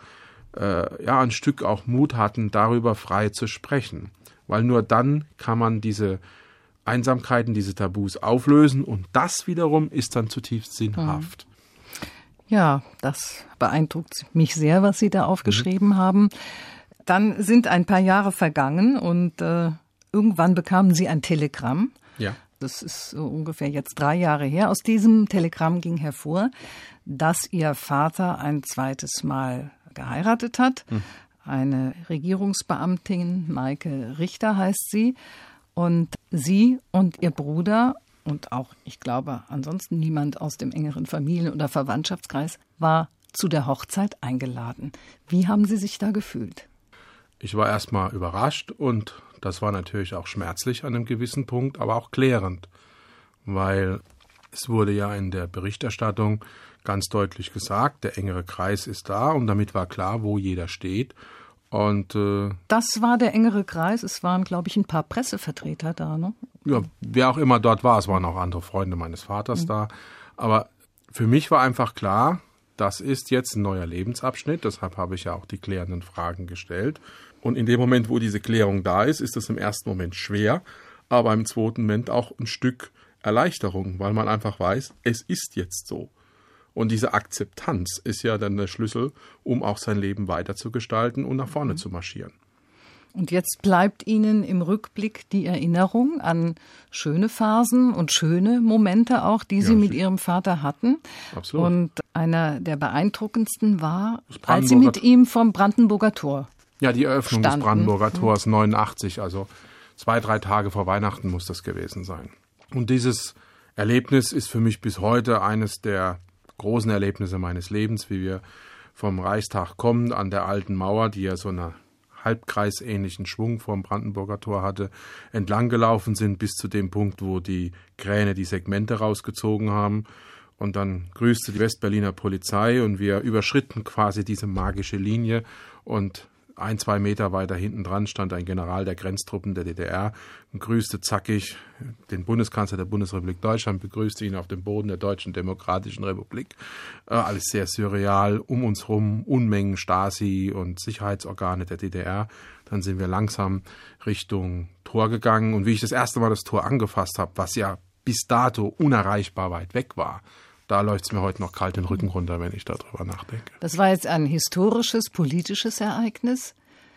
Speaker 4: ein Stück auch Mut hatten, darüber frei zu sprechen. Weil nur dann kann man diese Einsamkeiten, diese Tabus auflösen und das wiederum ist dann zutiefst sinnhaft.
Speaker 3: Ja, das beeindruckt mich sehr, was Sie da aufgeschrieben haben. Dann sind ein paar Jahre vergangen und irgendwann bekamen Sie ein Telegramm.
Speaker 4: Ja.
Speaker 3: Das ist so ungefähr jetzt 3 Jahre her. Aus diesem Telegramm ging hervor, dass Ihr Vater ein zweites Mal geheiratet hat. Eine Regierungsbeamtin, Maike Richter heißt sie. Und Sie und Ihr Bruder und auch, ich glaube, ansonsten niemand aus dem engeren Familien- oder Verwandtschaftskreis war zu der Hochzeit eingeladen. Wie haben Sie sich da gefühlt?
Speaker 4: Ich war erstmal überrascht und das war natürlich auch schmerzlich an einem gewissen Punkt, aber auch klärend, weil es wurde ja in der Berichterstattung ganz deutlich gesagt, der engere Kreis ist da und damit war klar, wo jeder steht. Und
Speaker 3: das war der engere Kreis. Es waren, glaube ich, ein paar Pressevertreter da, ne?
Speaker 4: Ja, wer auch immer dort war. Es waren auch andere Freunde meines Vaters da. Aber für mich war einfach klar, das ist jetzt ein neuer Lebensabschnitt. Deshalb habe ich ja auch die klärenden Fragen gestellt. Und in dem Moment, wo diese Klärung da ist, ist es im ersten Moment schwer, aber im zweiten Moment auch ein Stück Erleichterung, weil man einfach weiß, es ist jetzt so. Und diese Akzeptanz ist ja dann der Schlüssel, um auch sein Leben weiterzugestalten und nach vorne zu marschieren.
Speaker 3: Und jetzt bleibt Ihnen im Rückblick die Erinnerung an schöne Phasen und schöne Momente auch, die Sie mit Ihrem Vater hatten.
Speaker 4: Absolut.
Speaker 3: Und einer der beeindruckendsten war, als Sie mit ihm vom Brandenburger Tor
Speaker 4: Ja, die Eröffnung
Speaker 3: standen.
Speaker 4: des Brandenburger Tors 89, also 2-3 Tage vor Weihnachten muss das gewesen sein. Und dieses Erlebnis ist für mich bis heute eines der großen Erlebnisse meines Lebens, wie wir vom Reichstag kommen, an der alten Mauer, die ja so einen halbkreisähnlichen Schwung vor dem Brandenburger Tor hatte, entlang gelaufen sind bis zu dem Punkt, wo die Kräne die Segmente rausgezogen haben. Und dann grüßte die Westberliner Polizei und wir überschritten quasi diese magische Linie und 1-2 Meter weiter hinten dran stand ein General der Grenztruppen der DDR und grüßte zackig den Bundeskanzler der Bundesrepublik Deutschland, begrüßte ihn auf dem Boden der Deutschen Demokratischen Republik. Alles sehr surreal, um uns rum Unmengen Stasi und Sicherheitsorgane der DDR. Dann sind wir langsam Richtung Tor gegangen und wie ich das erste Mal das Tor angefasst habe, was ja bis dato unerreichbar weit weg war, da läuft es mir heute noch kalt den Rücken runter, wenn ich darüber nachdenke.
Speaker 3: Das war jetzt ein historisches, politisches Ereignis.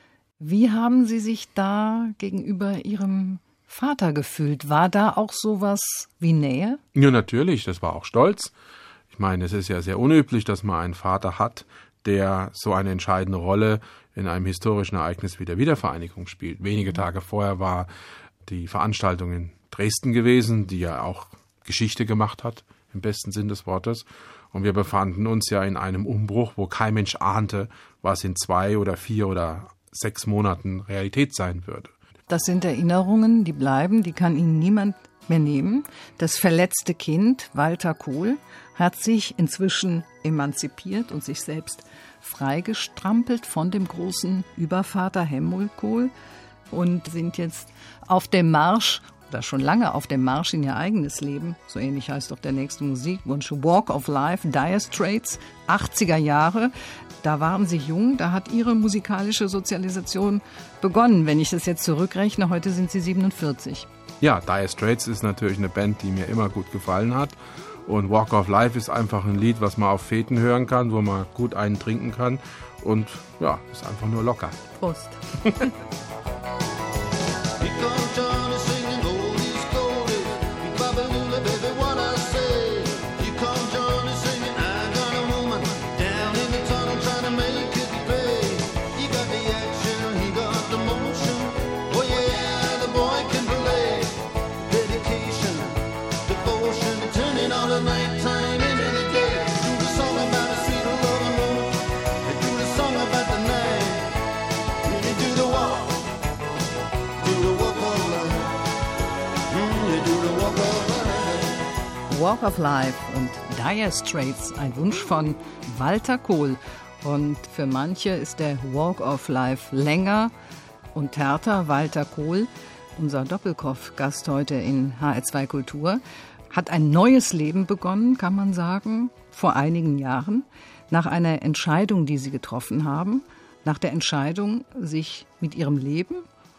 Speaker 3: Wie haben Sie sich da gegenüber Ihrem Vater gefühlt? War da auch sowas wie Nähe?
Speaker 4: Ja, natürlich. Das war auch Stolz. Ich meine, es ist ja sehr unüblich, dass man einen Vater hat, der so eine entscheidende Rolle in einem historischen Ereignis wie der Wiedervereinigung spielt. Wenige Tage vorher war die Veranstaltung in Dresden gewesen, die ja auch Geschichte gemacht hat, im besten Sinn des Wortes. Und wir befanden uns ja in einem Umbruch, wo kein Mensch ahnte, was in 2 oder 4 oder 6 Monaten Realität sein würde.
Speaker 3: Das sind Erinnerungen, die bleiben, die kann Ihnen niemand mehr nehmen. Das verletzte Kind, Walter Kohl, hat sich inzwischen emanzipiert und sich selbst freigestrampelt von dem großen Übervater Helmut Kohl und sind jetzt auf dem Marsch oder schon lange auf dem Marsch in ihr eigenes Leben. So ähnlich heißt doch der nächste Musikwunsch. Walk of Life, Dire Straits, 80er Jahre. Da waren Sie jung, da hat Ihre musikalische Sozialisation begonnen. Wenn ich das jetzt zurückrechne, heute sind Sie 47.
Speaker 4: Ja, Dire Straits ist natürlich eine Band, die mir immer gut gefallen hat. Und Walk of Life ist einfach ein Lied, was man auf Feten hören kann, wo man gut einen trinken kann. Und ja, ist einfach nur locker.
Speaker 3: Prost. Walk of Life und Dire Straits, ein Wunsch von Walter Kohl. Und für manche ist der Walk of Life länger und härter. Walter Kohl, unser Doppelkopf-Gast heute in HR2 Kultur, hat ein neues Leben begonnen, kann man sagen, vor einigen Jahren, nach einer Entscheidung, die Sie getroffen haben, nach der Entscheidung, sich mit Ihrem Leben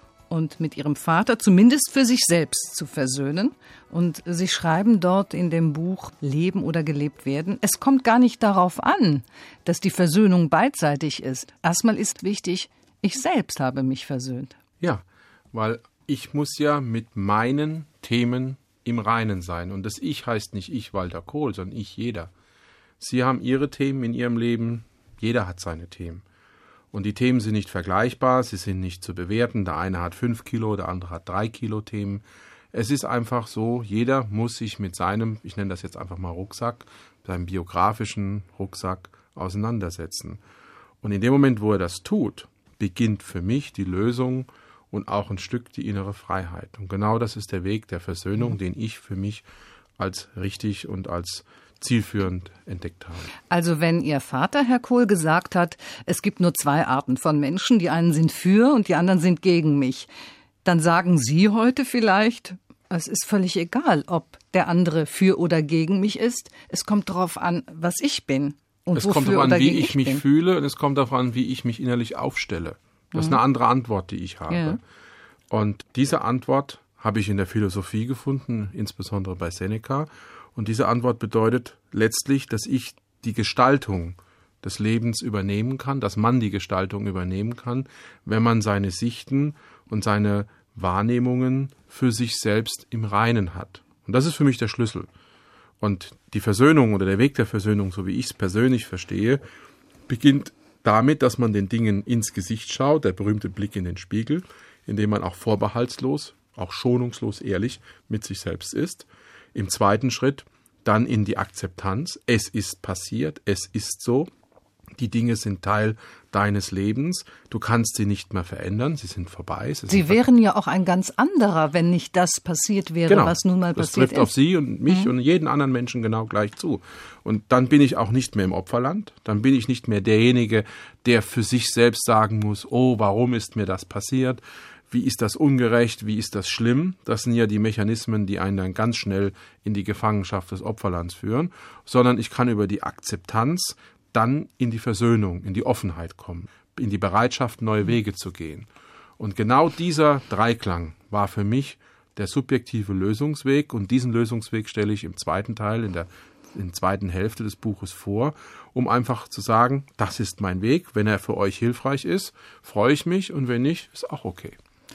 Speaker 3: und mit Ihrem Vater zumindest für sich selbst zu versöhnen. Und Sie schreiben dort in dem Buch Leben oder gelebt werden, es kommt gar nicht darauf an, dass die Versöhnung beidseitig ist. Erstmal ist wichtig, ich selbst habe mich versöhnt.
Speaker 4: Ja, weil ich muss ja mit meinen Themen im Reinen sein. Und das Ich heißt nicht ich, Walter Kohl, sondern ich, jeder. Sie haben Ihre Themen in Ihrem Leben, jeder hat seine Themen. Und die Themen sind nicht vergleichbar, sie sind nicht zu bewerten. Der eine hat 5 Kilo, der andere hat 3 Kilo Themen. Es ist einfach so, jeder muss sich mit seinem, ich nenne das jetzt einfach mal Rucksack, seinem biografischen Rucksack auseinandersetzen. Und in dem Moment, wo er das tut, beginnt für mich die Lösung und auch ein Stück die innere Freiheit. Und genau das ist der Weg der Versöhnung, den ich für mich als richtig und als zielführend entdeckt habe.
Speaker 3: Also wenn Ihr Vater, Herr Kohl, gesagt hat, es gibt nur 2 Arten von Menschen, die einen sind für und die anderen sind gegen mich, dann sagen Sie heute vielleicht, es ist völlig egal, ob der andere für oder gegen mich ist. Es kommt darauf an, was ich bin und
Speaker 4: es
Speaker 3: wofür
Speaker 4: kommt darauf
Speaker 3: oder
Speaker 4: an, wie
Speaker 3: gegen
Speaker 4: ich mich
Speaker 3: bin.
Speaker 4: fühle und es kommt darauf an, wie ich mich innerlich aufstelle. Das ist eine andere Antwort, die ich habe.
Speaker 3: Ja.
Speaker 4: Und diese Antwort habe ich in der Philosophie gefunden, insbesondere bei Seneca. Und diese Antwort bedeutet letztlich, dass ich die Gestaltung des Lebens übernehmen kann, dass man die Gestaltung übernehmen kann, wenn man seine Sichten und seine Wahrnehmungen für sich selbst im Reinen hat. Und das ist für mich der Schlüssel. Und die Versöhnung oder der Weg der Versöhnung, so wie ich es persönlich verstehe, beginnt damit, dass man den Dingen ins Gesicht schaut, der berühmte Blick in den Spiegel, indem man auch vorbehaltslos, auch schonungslos ehrlich mit sich selbst ist, Im zweiten Schritt dann in die Akzeptanz. Es ist passiert, es ist so. Die Dinge sind Teil deines Lebens. Du kannst sie nicht mehr verändern, sie sind vorbei.
Speaker 3: Sie wären ja auch ein ganz anderer, wenn nicht das passiert wäre,
Speaker 4: genau,
Speaker 3: was nun mal passiert ist.
Speaker 4: Das trifft auf Sie und mich und jeden anderen Menschen genau gleich zu. Und dann bin ich auch nicht mehr im Opferland. Dann bin ich nicht mehr derjenige, der für sich selbst sagen muss, oh, warum ist mir das passiert? Wie ist das ungerecht? Wie ist das schlimm? Das sind ja die Mechanismen, die einen dann ganz schnell in die Gefangenschaft des Opferlands führen. Sondern ich kann über die Akzeptanz dann in die Versöhnung, in die Offenheit kommen, in die Bereitschaft, neue Wege zu gehen. Und genau dieser Dreiklang war für mich der subjektive Lösungsweg. Und diesen Lösungsweg stelle ich im zweiten Teil, in der zweiten Hälfte des Buches vor, um einfach zu sagen, das ist mein Weg. Wenn er für euch hilfreich ist, freue ich mich. Und wenn nicht, ist auch okay.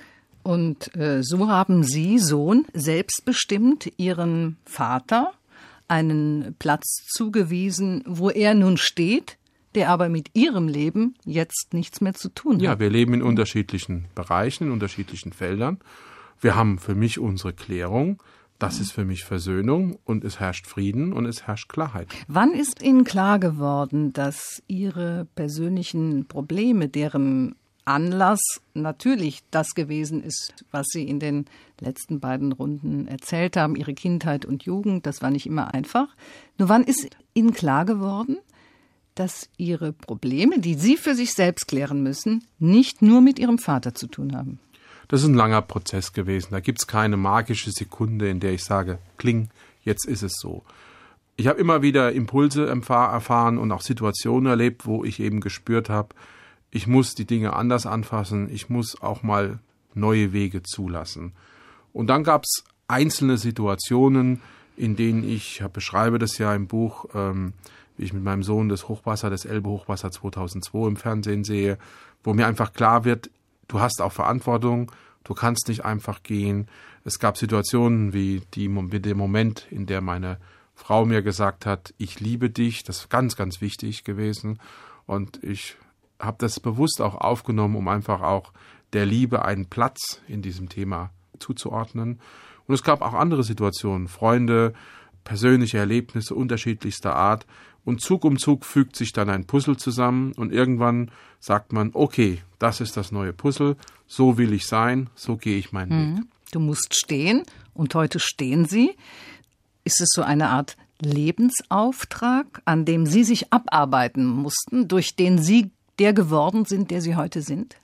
Speaker 3: Und so haben Sie, Sohn, selbstbestimmt Ihren Vater einen Platz zugewiesen, wo er nun steht, der aber mit Ihrem Leben jetzt nichts mehr zu tun hat.
Speaker 4: Ja, wir leben in unterschiedlichen Bereichen, in unterschiedlichen Feldern. Wir haben für mich unsere Klärung, das ist für mich Versöhnung und es herrscht Frieden und es herrscht Klarheit.
Speaker 3: Wann ist Ihnen klar geworden, dass Ihre persönlichen Probleme, deren Anlass natürlich das gewesen ist, was Sie in den letzten beiden Runden erzählt haben, Ihre Kindheit und Jugend, das war nicht immer einfach. Nur wann ist Ihnen klar geworden, dass Ihre Probleme, die Sie für sich selbst klären müssen, nicht nur mit Ihrem Vater zu tun haben?
Speaker 4: Das ist ein langer Prozess gewesen. Da gibt es keine magische Sekunde, in der ich sage, kling, jetzt ist es so. Ich habe immer wieder Impulse erfahren und auch Situationen erlebt, wo ich eben gespürt habe, ich muss die Dinge anders anfassen, ich muss auch mal neue Wege zulassen. Und dann gab es einzelne Situationen, in denen ich beschreibe das ja im Buch, wie ich mit meinem Sohn das Elbe-Hochwasser 2002 im Fernsehen sehe, wo mir einfach klar wird, du hast auch Verantwortung, du kannst nicht einfach gehen. Es gab Situationen wie der Moment, in der meine Frau mir gesagt hat, ich liebe dich, das ist ganz, ganz wichtig gewesen. Und ich habe das bewusst auch aufgenommen, um einfach auch der Liebe einen Platz in diesem Thema zuzuordnen. Und es gab auch andere Situationen, Freunde, persönliche Erlebnisse unterschiedlichster Art. Und Zug um Zug fügt sich dann ein Puzzle zusammen und irgendwann sagt man, okay, das ist das neue Puzzle, so will ich sein, so gehe ich meinen Weg.
Speaker 3: Du musst stehen und heute stehen Sie. Ist es so eine Art Lebensauftrag, an dem Sie sich abarbeiten mussten, durch den Sie der geworden sind, der Sie heute sind?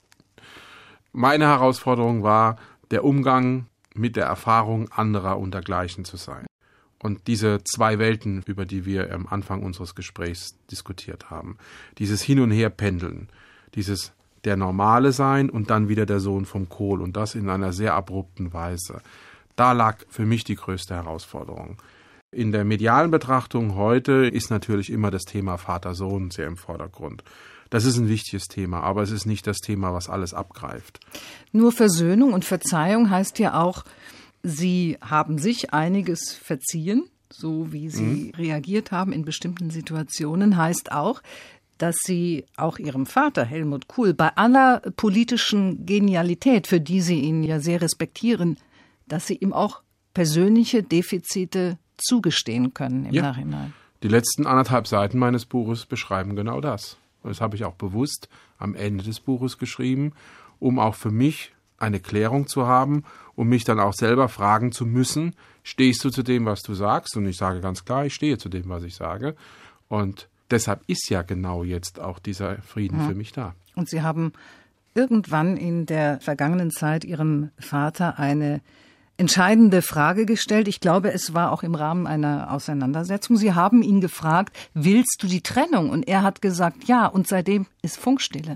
Speaker 4: Meine Herausforderung war, der Umgang mit der Erfahrung anderer und dergleichen zu sein. Und diese zwei Welten, über die wir am Anfang unseres Gesprächs diskutiert haben, dieses Hin- und Her-Pendeln, dieses der Normale sein und dann wieder der Sohn vom Kohl und das in einer sehr abrupten Weise, da lag für mich die größte Herausforderung. In der medialen Betrachtung heute ist natürlich immer das Thema Vater-Sohn sehr im Vordergrund. Das ist ein wichtiges Thema, aber es ist nicht das Thema, was alles abgreift.
Speaker 3: Nur Versöhnung und Verzeihung heißt ja auch, Sie haben sich einiges verziehen, so wie Sie reagiert haben in bestimmten Situationen, heißt auch, dass Sie auch Ihrem Vater Helmut Kohl bei aller politischen Genialität, für die Sie ihn ja sehr respektieren, dass Sie ihm auch persönliche Defizite zugestehen können im Nachhinein.
Speaker 4: Die letzten 1,5 Seiten meines Buches beschreiben genau das. Und das habe ich auch bewusst am Ende des Buches geschrieben, um auch für mich eine Klärung zu haben, um mich dann auch selber fragen zu müssen, stehst du zu dem, was du sagst? Und ich sage ganz klar, ich stehe zu dem, was ich sage. Und deshalb ist ja genau jetzt auch dieser Frieden für mich da.
Speaker 3: Und Sie haben irgendwann in der vergangenen Zeit Ihrem Vater eine entscheidende Frage gestellt. Ich glaube, es war auch im Rahmen einer Auseinandersetzung. Sie haben ihn gefragt, willst du die Trennung? Und er hat gesagt, ja. Und seitdem ist Funkstille.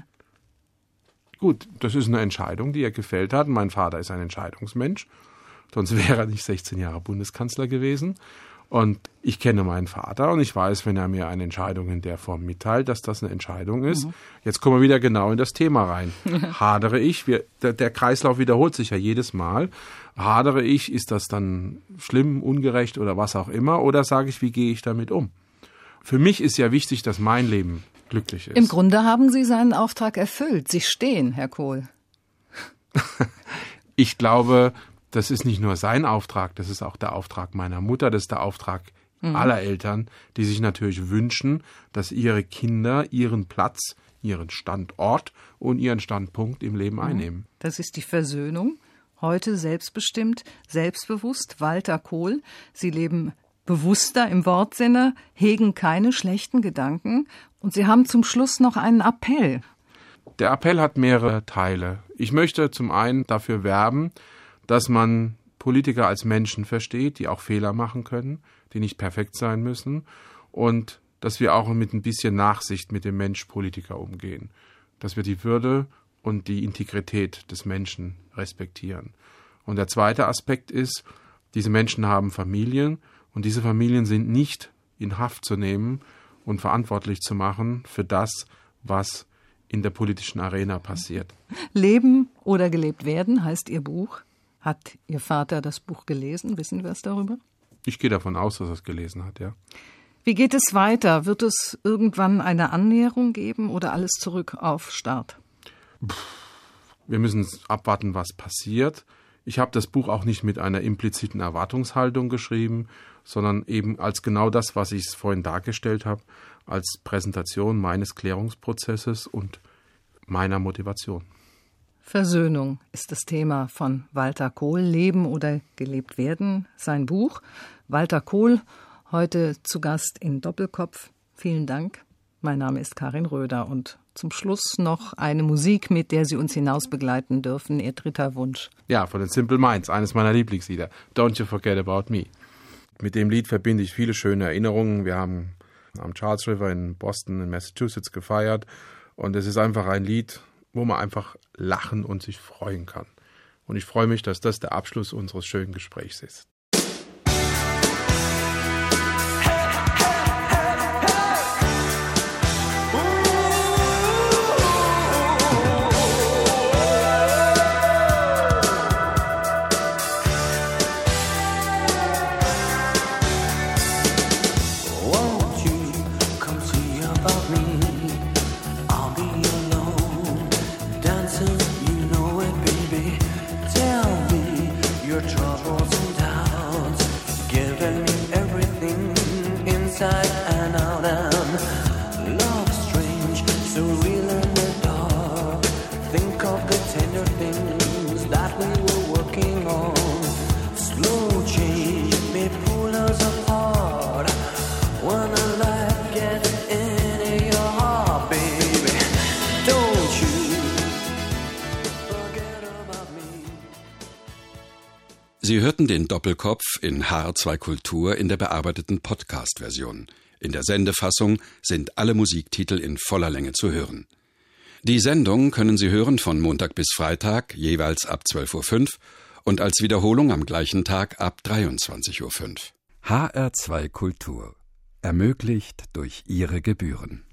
Speaker 4: Gut, das ist eine Entscheidung, die er gefällt hat. Mein Vater ist ein Entscheidungsmensch. Sonst wäre er nicht 16 Jahre Bundeskanzler gewesen. Und ich kenne meinen Vater und ich weiß, wenn er mir eine Entscheidung in der Form mitteilt, dass das eine Entscheidung ist. Jetzt kommen wir wieder genau in das Thema rein. Hadere ich, der Kreislauf wiederholt sich ja jedes Mal. Hadere ich, ist das dann schlimm, ungerecht oder was auch immer? Oder sage ich, wie gehe ich damit um? Für mich ist ja wichtig, dass mein Leben glücklich ist.
Speaker 3: Im Grunde haben Sie seinen Auftrag erfüllt. Sie stehen, Herr Kohl.
Speaker 4: Ich glaube, das ist nicht nur sein Auftrag, das ist auch der Auftrag meiner Mutter, das ist der Auftrag aller Eltern, die sich natürlich wünschen, dass ihre Kinder ihren Platz, ihren Standort und ihren Standpunkt im Leben einnehmen.
Speaker 3: Das ist die Versöhnung. Heute selbstbestimmt, selbstbewusst. Walter Kohl. Sie leben bewusster im Wortsinne, hegen keine schlechten Gedanken. Und Sie haben zum Schluss noch einen Appell.
Speaker 4: Der Appell hat mehrere Teile. Ich möchte zum einen dafür werben, dass man Politiker als Menschen versteht, die auch Fehler machen können, die nicht perfekt sein müssen, und dass wir auch mit ein bisschen Nachsicht mit dem Mensch Politiker umgehen, dass wir die Würde und die Integrität des Menschen respektieren. Und der zweite Aspekt ist, diese Menschen haben Familien und diese Familien sind nicht in Haft zu nehmen und verantwortlich zu machen für das, was in der politischen Arena passiert.
Speaker 3: Leben oder gelebt werden heißt Ihr Buch. Hat Ihr Vater das Buch gelesen? Wissen wir es darüber?
Speaker 4: Ich gehe davon aus, dass er es gelesen hat, ja.
Speaker 3: Wie geht es weiter? Wird es irgendwann eine Annäherung geben oder alles zurück auf Start?
Speaker 4: Wir müssen abwarten, was passiert. Ich habe das Buch auch nicht mit einer impliziten Erwartungshaltung geschrieben, sondern eben als genau das, was ich vorhin dargestellt habe, als Präsentation meines Klärungsprozesses und meiner Motivation.
Speaker 3: Versöhnung ist das Thema von Walter Kohl. Leben oder gelebt werden, sein Buch. Walter Kohl, heute zu Gast in Doppelkopf. Vielen Dank. Mein Name ist Karin Röder und zum Schluss noch eine Musik, mit der Sie uns hinaus begleiten dürfen. Ihr dritter Wunsch.
Speaker 4: Ja, von den Simple Minds, eines meiner Lieblingslieder. Don't You Forget About Me. Mit dem Lied verbinde ich viele schöne Erinnerungen. Wir haben am Charles River in Boston, in Massachusetts gefeiert. Und es ist einfach ein Lied, wo man einfach lachen und sich freuen kann. Und ich freue mich, dass das der Abschluss unseres schönen Gesprächs ist.
Speaker 1: Sie hörten den Doppelkopf in HR2 Kultur in der bearbeiteten Podcast-Version. In der Sendefassung sind alle Musiktitel in voller Länge zu hören. Die Sendung können Sie hören von Montag bis Freitag, jeweils ab 12.05 Uhr und als Wiederholung am gleichen Tag ab 23.05 Uhr. HR2 Kultur. Ermöglicht durch Ihre Gebühren.